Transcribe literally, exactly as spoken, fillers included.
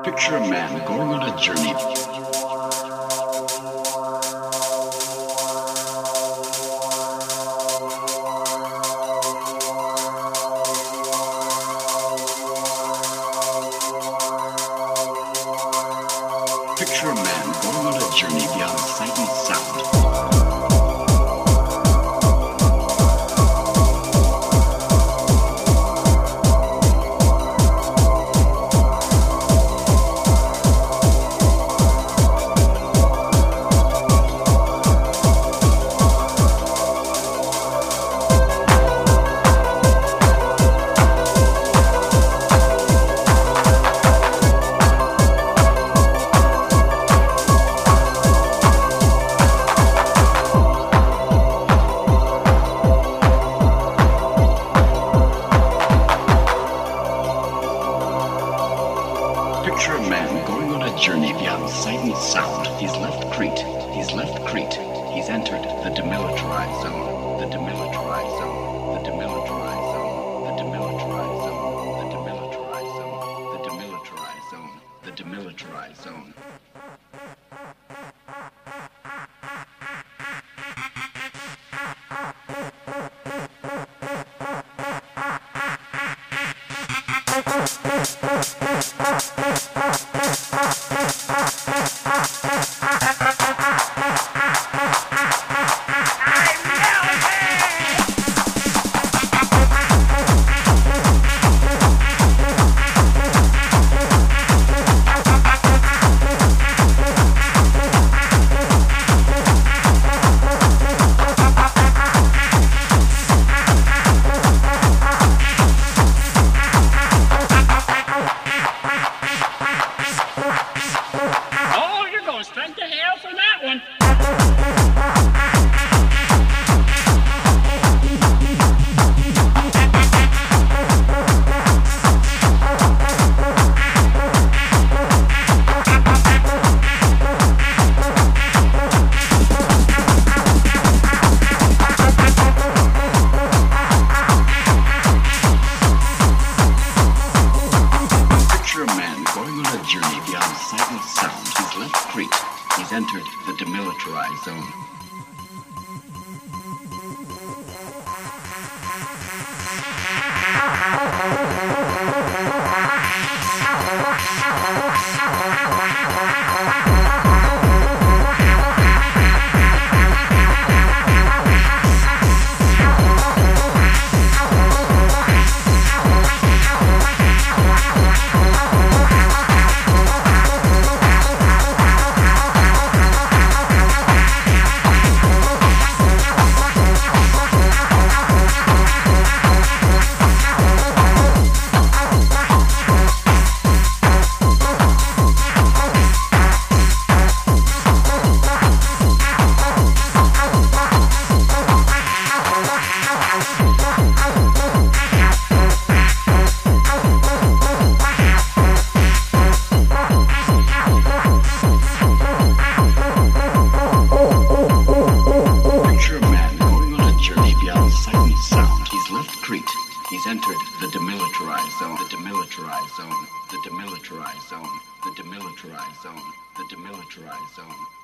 Picture a man going on a journey. Picture a man going on a journey beyond sight and sound. Picture a man going on a journey beyond sight and sound. He's left Crete. He's left Crete. He's entered the demilitarized zone. The demilitarized zone. The demilitarized zone. The demilitarized zone. The demilitarized zone. The demilitarized zone. The demilitarized zone. Straight to hell for that one. Picture a man going on a journey beyond sight and sound. He's left Crete. He's entered the demilitarized zone. He's entered the demilitarized zone, the demilitarized zone, the demilitarized zone, the demilitarized zone, the demilitarized zone.